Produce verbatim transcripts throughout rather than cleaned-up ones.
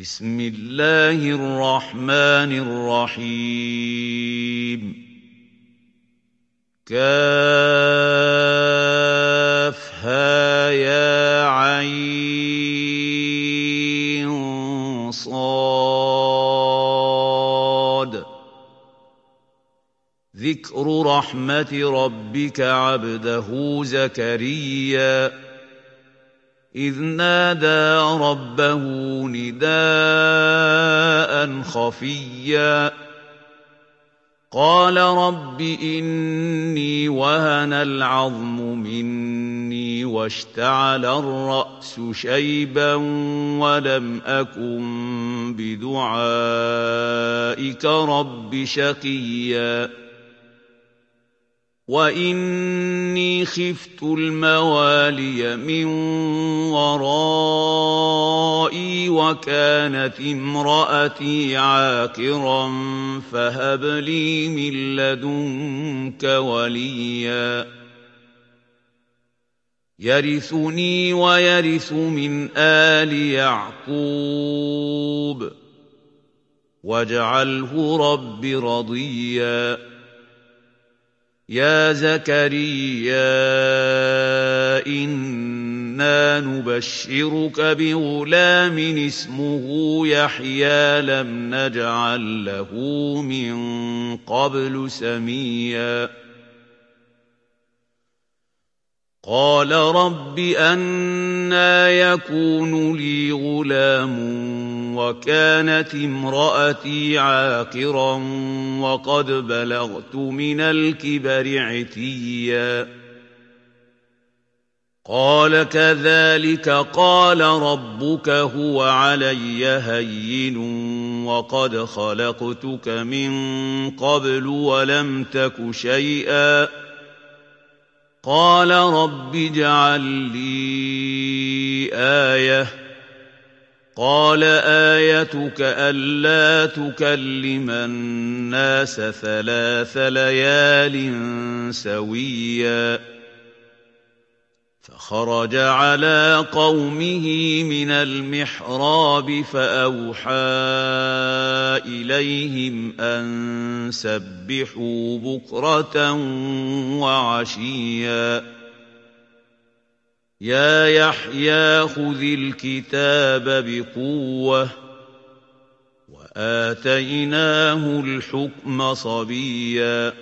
بسم الله الرحمن الرحيم كافها يا عين صاد ذكر رحمة ربك عبده زكريا إذ نادى ربه نداء خفيا قال رب إني وهن العظم مني واشتعل الرأس شيبا ولم أكن بدعائك رب شقيا وإني خفت الموالي من ورائي وكانت امرأتي عاقرا فهب لي من لدنك وليا يرثني ويرث من آل يعقوب واجعله رب رضيا يا زكريا إنا نبشرك بغلام اسمه يحيى لم نجعل له من قبل سميا قال رب أنى يكون لي غلام وكانت امرأتي عاقرا وقد بلغت من الكبر عتيا قال كذلك قال ربك هو علي هين وقد خلقتك من قبل ولم تك شيئا قال رب اجعل لي آية قال آيتك ألا تكلم الناس ثلاث ليال سويا فخرج على قومه من المحراب فأوحى إليهم أن سبحوا بكرة وعشيا يا يحيى خذ الكتاب بقوة وآتيناه الحكم صبيا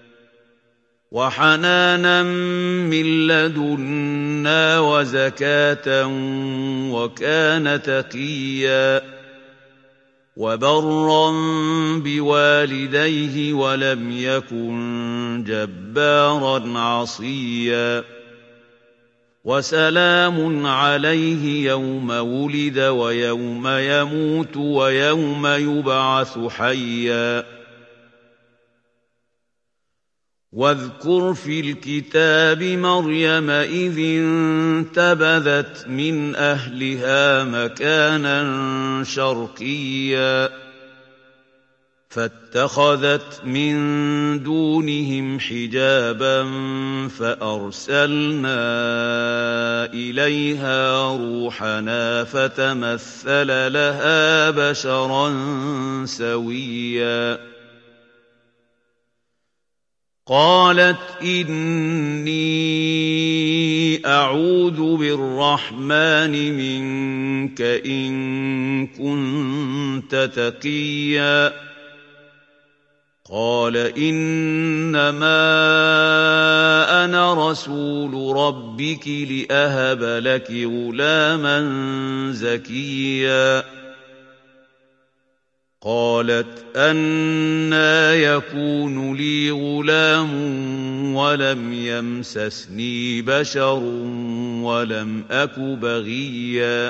وحنانا من لدنا وزكاة وكان تقيا وبرا بوالديه ولم يكن جبارا عصيا وسلام عليه يوم ولد ويوم يموت ويوم يبعث حيا واذكر في الكتاب مريم إذ انتبذت من أهلها مكانا شرقيا فاتخذت من دونهم حجابا فأرسلنا إليها روحنا فتمثل لها بشرا سويا قالت إني أعوذ بالرحمن منك إن كنت تقيا قال إنما أنا رسول ربك لأهب لك غلاما زكيا قالت أنى يكون لي غلام ولم يمسسني بشر ولم أك بغيا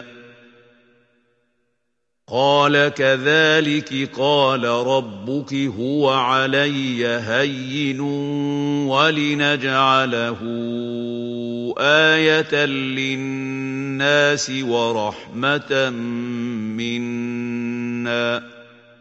قال كذلك قال ربك هو علي هين ولنجعله آية للناس ورحمة منا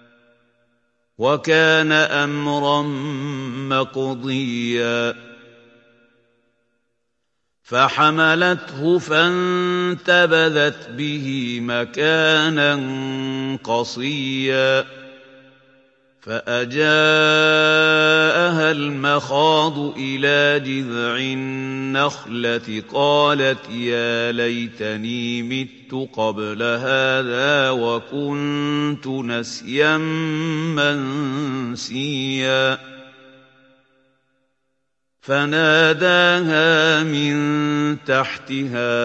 وكان أمرا مقضيا فحملته فانتبذت به مكانا قصيا فأجاءها المخاض إلى جذع النخلة قالت يا ليتني مت قبل هذا وكنت نسيا منسيا فناداها من تحتها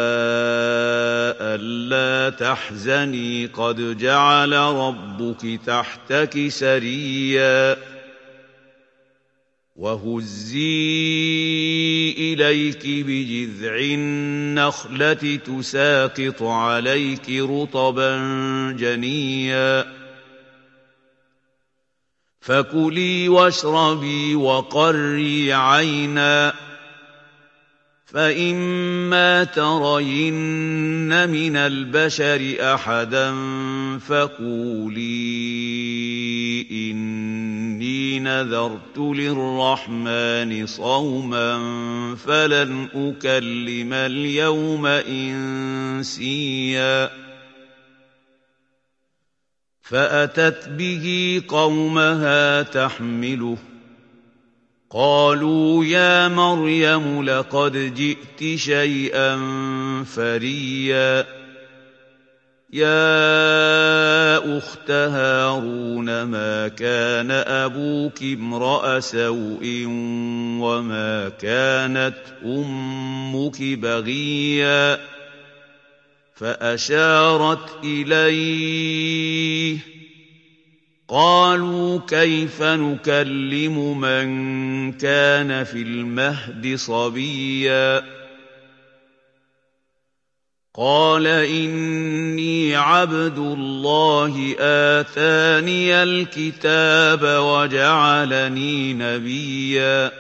ألا تحزني قد جعل ربك تحتك سريا وهزي إليك بجذع النخلة تساقط عليك رطبا جنيا فكلي واشربي وقري عينا فإما ترين من البشر أحدا فقولي إني نذرت للرحمن صوما فلن أكلم اليوم إنسيا فأتت به قومها تحمله قالوا يا مريم لقد جئت شيئا فريا يا أخت هارون ما كان أبوك امرأ سوء وما كانت أمك بغيا فأشارت إليه قالوا كيف نكلم من كان في المهد صبيا قال إني عبد الله آتاني الكتاب وجعلني نبيا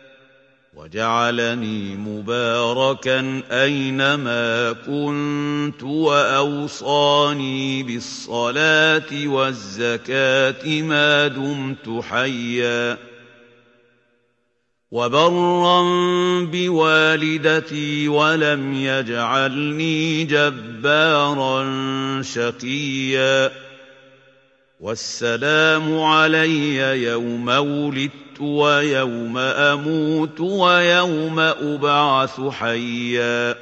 وجعلني مباركا أينما كنت وأوصاني بالصلاة والزكاة ما دمت حيا وبرا بوالدتي ولم يجعلني جبارا شقيا والسلام علي يوم ولدت ويوم أموت ويوم أبعث حيا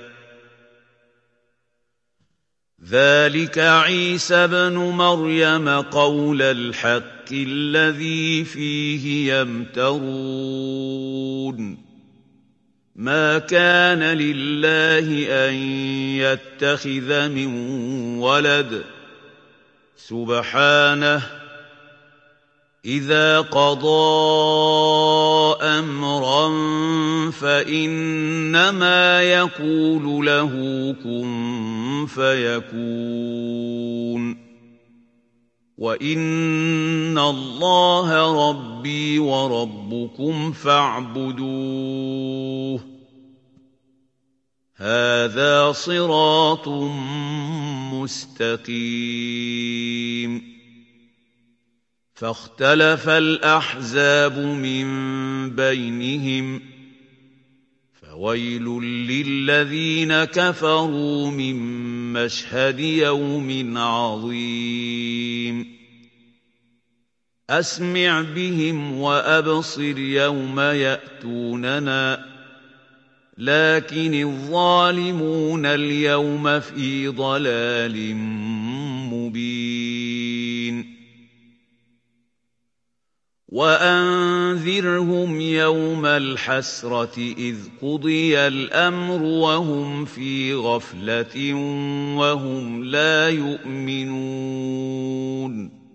ذلك عيسى ابن مريم قول الحق الذي فيه يمترون ما كان لله أن يتخذ من ولد سبحانه إذا قضى أمرا فإنما يقول له كن فيكون وإن الله ربي وربكم فاعبدوه هذا صراط مستقيم فاختلف الأحزاب من بينهم فويل للذين كفروا من مشهد يوم عظيم أسمع بهم وأبصر يوم يأتوننا لكن الظالمون اليوم في ضلال مبين وأنذرهم يوم الحسرة إذ قضي الأمر وهم في غفلة وهم لا يؤمنون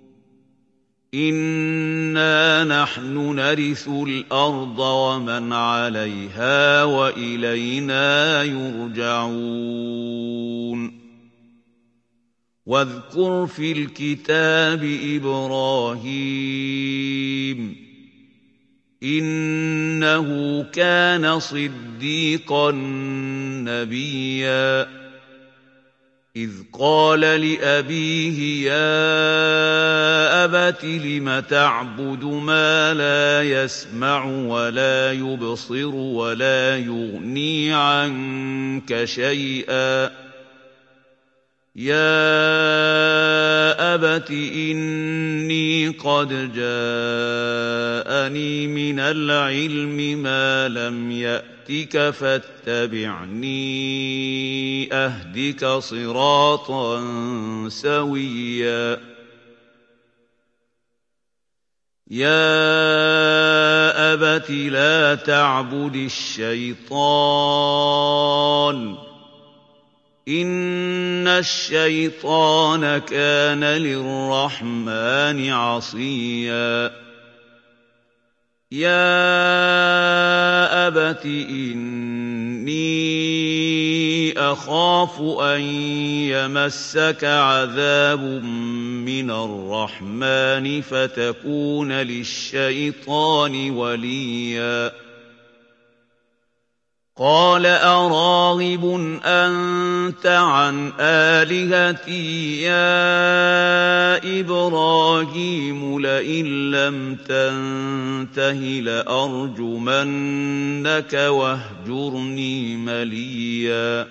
إنا نحن نرث الأرض ومن عليها وإلينا يرجعون واذكر في الكتاب إبراهيم إنه كان صديقا نبيا إذ قال لأبيه يا أبت لم تعبد ما لا يسمع ولا يبصر ولا يغني عنك شيئا يا أبت إني قد جاءني من العلم ما لم يأتك فاتبعني أهدك صراطا سويا يا أبت لا تعبد الشيطان إن الشيطان كان للرحمن عصيا يا أبت إني أخاف أن يمسك عذاب من الرحمن فتكون للشيطان وليا قال أراغب أنت عن آلهتي يا إبراهيم لئن لم تنته لأرجمنك واهجرني مليا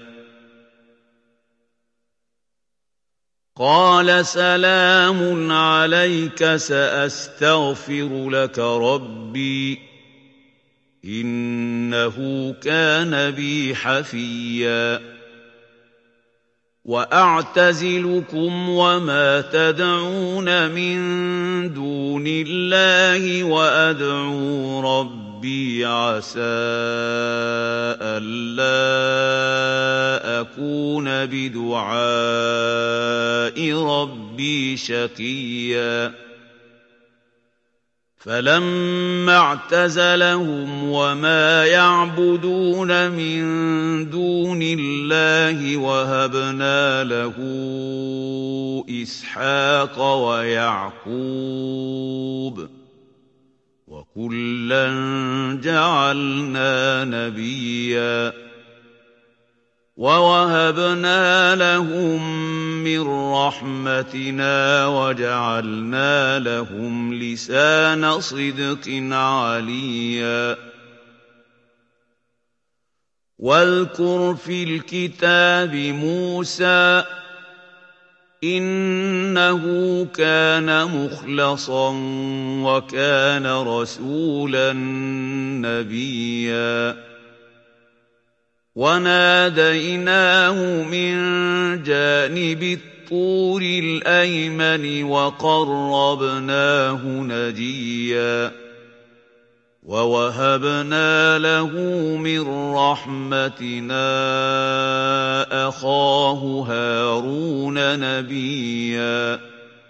قال سلام عليك سأستغفر لك ربي إنه كان بي حفيا وأعتزلكم وما تدعون من دون الله وأدعو ربي عسى ألا أكون بدعاء ربي شقيا فلما اعتزلهم وما يعبدون من دون الله وهبنا له إسحاق ويعقوب وكلا جعلنا نبيا ووهبنا لهم من رحمتنا وجعلنا لهم لسان صدق عليا واذكر في الكتاب موسى إنه كان مخلصا وكان رسولا نبيا وناديناه من جانب الطور الأيمن وقربناه نجيا ووهبنا له من رحمتنا أخاه هارون نبيا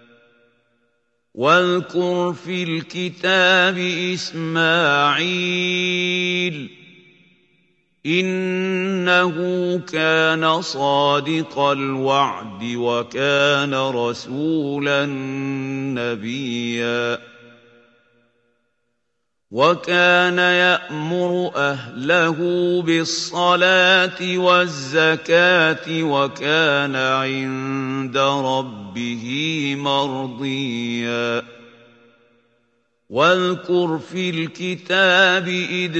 واذكر في الكتاب إسماعيل إنه كان صادق الوعد وكان رسولا نبيا وكان يأمر أهله بالصلاة والزكاة وكان عند ربه مرضيا واذكر في الكتاب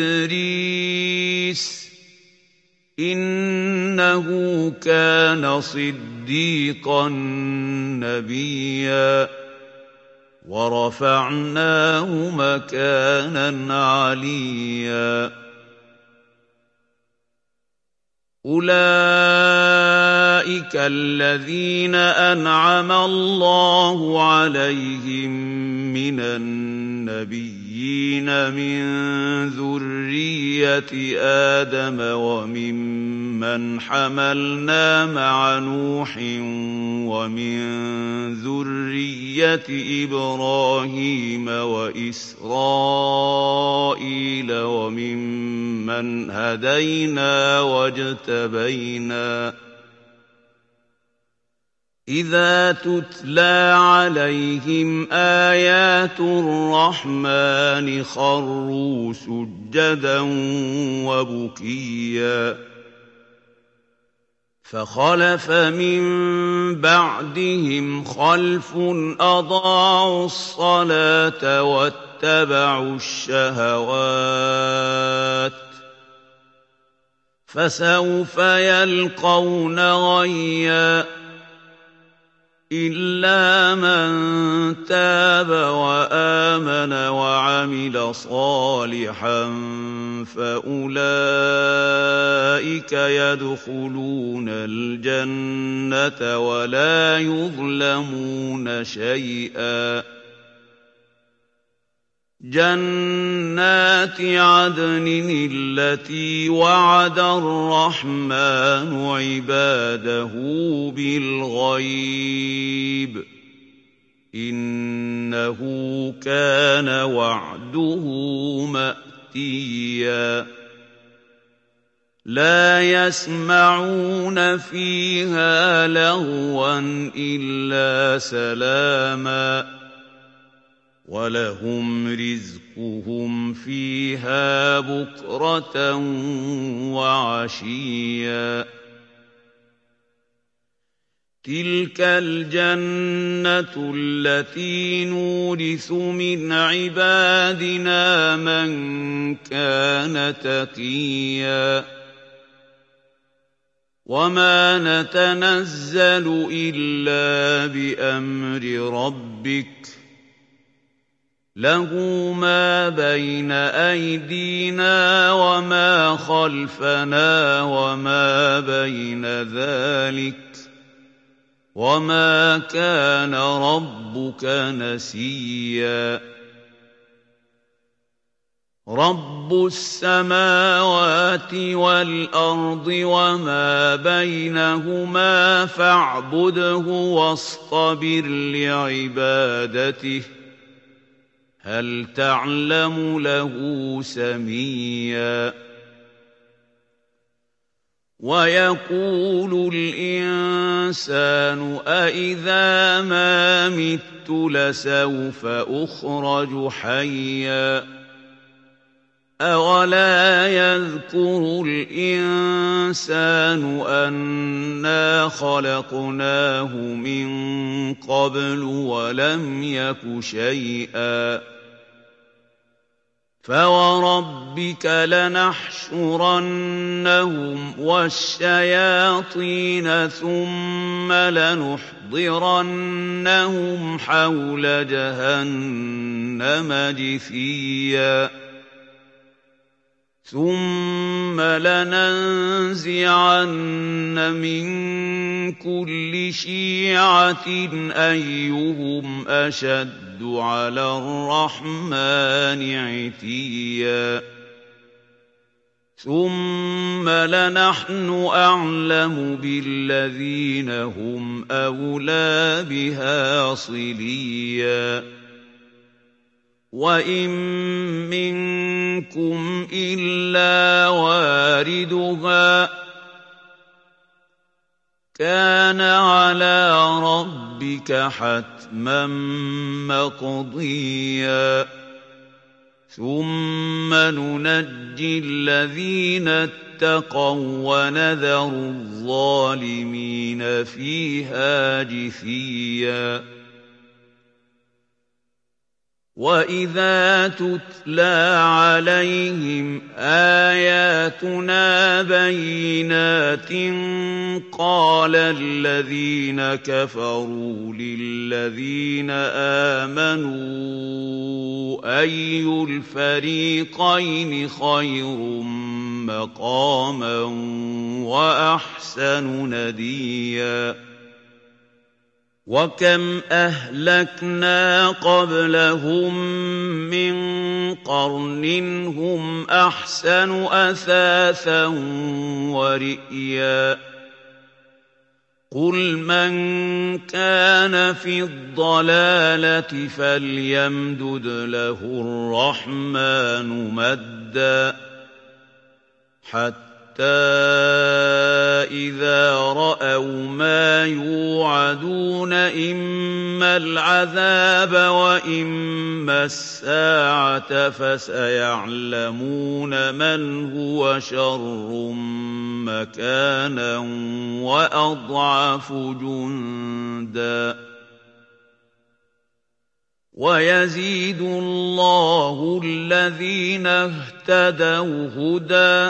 إدريس إنه كان صديقا نبيا ورفعناه مكانا عليا أولئك الذين أنعم الله عليهم من النبيين من ذرية آدم وممن حملنا مع نوح ومن ذرية إبراهيم وإسرائيل وممن هدينا واجتبينا إذا تتلى عليهم آيات الرحمن خروا سجدا وبكيا فخلف من بعدهم خلف أضاعوا الصلاة واتبعوا الشهوات فسوف يلقون غيا إلا من تاب وآمن وعمل صالحا فأولئك يدخلون الجنة ولا يظلمون شيئا جنات عدن التي وعد الرحمن عباده بالغيب إنه كان وعده مأتيا لا يسمعون فيها لغوا إلا سلاما وَلَهُمْ رِزْقُهُمْ فِيهَا بُكْرَةً وَعَشِيًّا تِلْكَ الْجَنَّةُ الَّتِي نُورِثُ مِنْ عِبَادِنَا مَنْ كَانَ تَقِيًّا وَمَا نَتَنَزَّلُ إِلَّا بِأَمْرِ رَبِّكَ لَهُ مَا بَيْنَ أَيْدِينَا وَمَا خَلْفَنَا وَمَا بَيْنَ ذَلِكَ وَمَا كَانَ رَبُّكَ نَسِيًّا رَبُّ السَّمَاوَاتِ وَالْأَرْضِ وَمَا بَيْنَهُمَا فَاعْبُدْهُ وَاصْطَبِرْ لِعِبَادَتِهِ هل تعلم له سميا ويقول الإنسان أإذا ما مت لسوف أخرج حيا أولا يذكر الإنسان أنا خلقناه من قبل ولم يك شيئا فوربك لنحشرنهم والشياطين ثم لنحضرنهم حول جهنم جثيا ثم لننزعن من كل شيعة أيهم أشد على الرحمن عتيا ثم لنحن أعلم بالذين هم أولى بها صليا وإن منكم إلا واردها كان على ربك حتما مقضيا ثم ننجي الذين اتقوا ونذر الظالمين فيها جثيا وَإِذَا تُتْلَىٰ عَلَيْهِمْ آيَاتُنَا بَيِّنَاتٍ قَالَ الَّذِينَ كَفَرُوا لِلَّذِينَ آمَنُوا أَيُّ الْفَرِيقَيْنِ خَيْرٌ مَّقَامًا وَأَحْسَنُ نَدِيًّا وَكَمْ أَهْلَكْنَا قَبْلَهُم مِّن قَرْنٍ هُمْ أَحْسَنُ أَثَاثًا وَرِئْيًا قُلْ مَن كَانَ فِي الضَّلَالَةِ فَلْيَمْدُدْ لَهُ الرَّحْمَٰنُ مَدًّا حَتَّىٰ إِذَا رَأَوْا مَا يُوعَدُونَ إِمَّا الْعَذَابَ وَإِمَّا السَّاعَةَ فَسَيَعْلَمُونَ مَنْ هُوَ شَرٌّ مَّكَانًا وَأَضْعَفُ جُندًا وَيَزِيدُ اللَّهُ الَّذِينَ اهْتَدَوْا هُدًى ۗ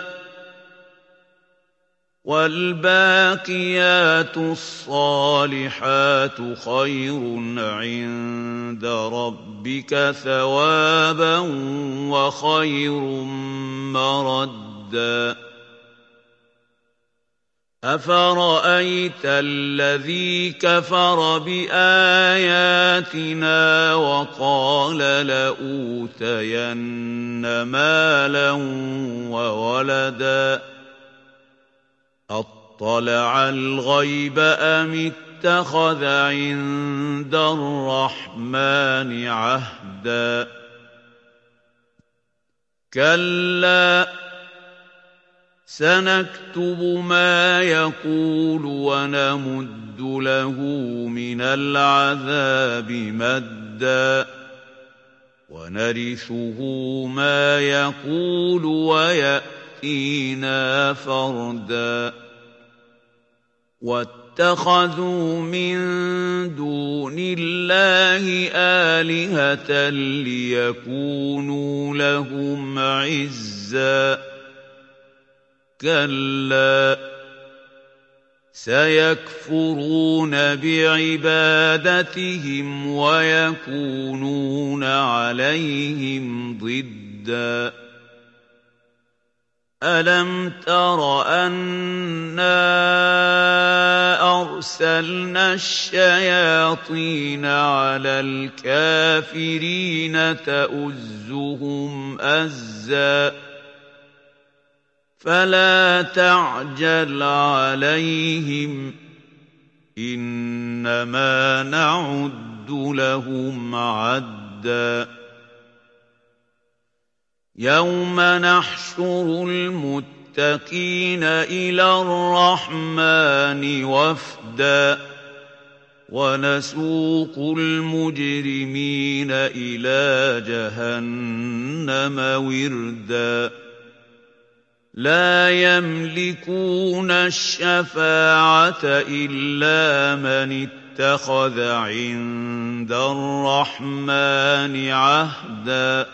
وَالْبَاقِيَاتُ الصَّالِحَاتُ خَيْرٌ عِندَ رَبِّكَ ثَوَابًا وَخَيْرٌ مَّرَدًّا أَفَرَأَيْتَ الَّذِي كَفَرَ بِآيَاتِنَا وَقَالَ لَأُوتَيَنَّ مَالًا وَوَلَدًا أَطَّلَعَ الْغَيْبَ أَمِ اتَّخَذَ عِندَ الرَّحْمَٰنِ عَهْدًا كَلَّا سَنَكْتُبُ مَا يَقُولُ وَنَمُدُّ لَهُ مِنَ الْعَذَابِ مَدًّا وَنَرِثُهُ مَا يَقُولُ وَيَأْتِينَا فَرْدًا وَاتَّخَذُوا مِن دُونِ اللَّهِ آلِهَةً لِّيَكُونُوا لَهُمْ عِزًّا كَلَّا سَيَكْفُرُونَ بِعِبَادَتِهِمْ وَيَكُونُونَ عَلَيْهِمْ ضِدًّا أَلَمْ تَرَ أَنَّا أَرْسَلْنَا الشَّيَاطِينَ عَلَى الْكَافِرِينَ تَؤُزُّهُمْ أَزًّا فَلَا تَعْجَلْ عَلَيْهِمْ إِنَّمَا نَعُدُّ لَهُمْ عَدًّا يَوْمَ نَحْشُرُ الْمُتَّقِينَ إِلَى الرَّحْمَٰنِ وَفْدًا وَنَسُوقُ الْمُجْرِمِينَ إِلَىٰ جَهَنَّمَ وِرْدًا لَا يَمْلِكُونَ الشَّفَاعَةَ إِلَّا مَنِ اتَّخَذَ عِندَ الرَّحْمَٰنِ عَهْدًا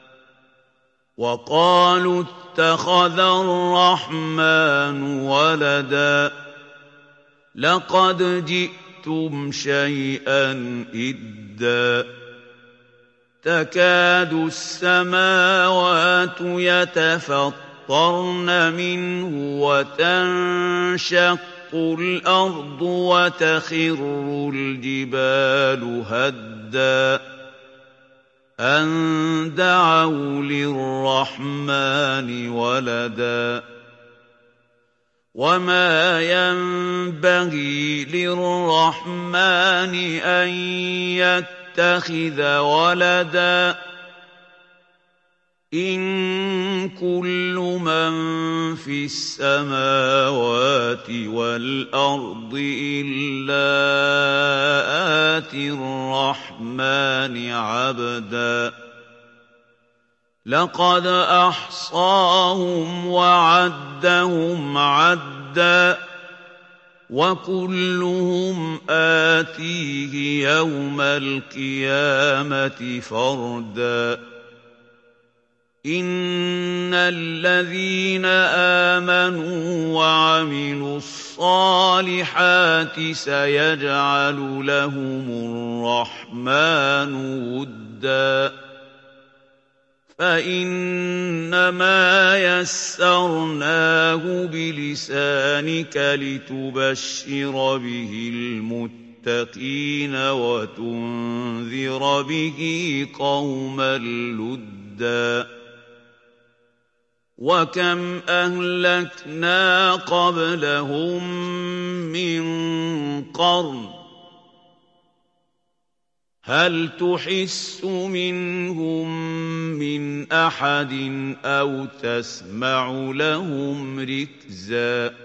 وَقَالُوا اتَّخَذَ الرَّحْمَٰنُ وَلَدًا لَّقَدْ جِئْتُمْ شَيْئًا إِدًّا تَكَادُ السَّمَاوَاتُ يَتَفَطَّرْنَ مِنْهُ وَتَنشَقُّ الْأَرْضُ وَتَخِرُّ الْجِبَالُ هَدًّا أَن دَعَوْا لِلرَّحْمَٰنِ وَلَدًا وَمَا يَنبَغِي لِلرَّحْمَٰنِ أَن يَتَّخِذَ وَلَدًا إِن كُلُّ مَن فِي السَّمَاوَاتِ وَالْأَرْضِ إِلَّا آتِي الرَّحْمَٰنِ عَبْدًا لَّقَدْ أَحْصَاهُمْ وَعَدَّهُمْ عَدًّا وَكُلُّهُمْ آتِيهِ يَوْمَ الْقِيَامَةِ فَرْدًا إِنَّ الَّذِينَ آمَنُوا وَعَمِلُوا الصَّالِحَاتِ سَيَجْعَلُ لَهُمُ الرَّحْمَٰنُ وُدًّا فَإِنَّمَا يَسَّرْنَاهُ بِلِسَانِكَ لِتُبَشِّرَ بِهِ الْمُتَّقِينَ وَتُنذِرَ بِهِ قَوْمًا لُّدًّا وَكَمْ أَهْلَكْنَا قَبْلَهُم مِّن قَرْنٍ هَلْ تُحِسُّ مِنْهُم مِّنْ أَحَدٍ أَوْ تَسْمَعُ لَهُمْ رِكْزًا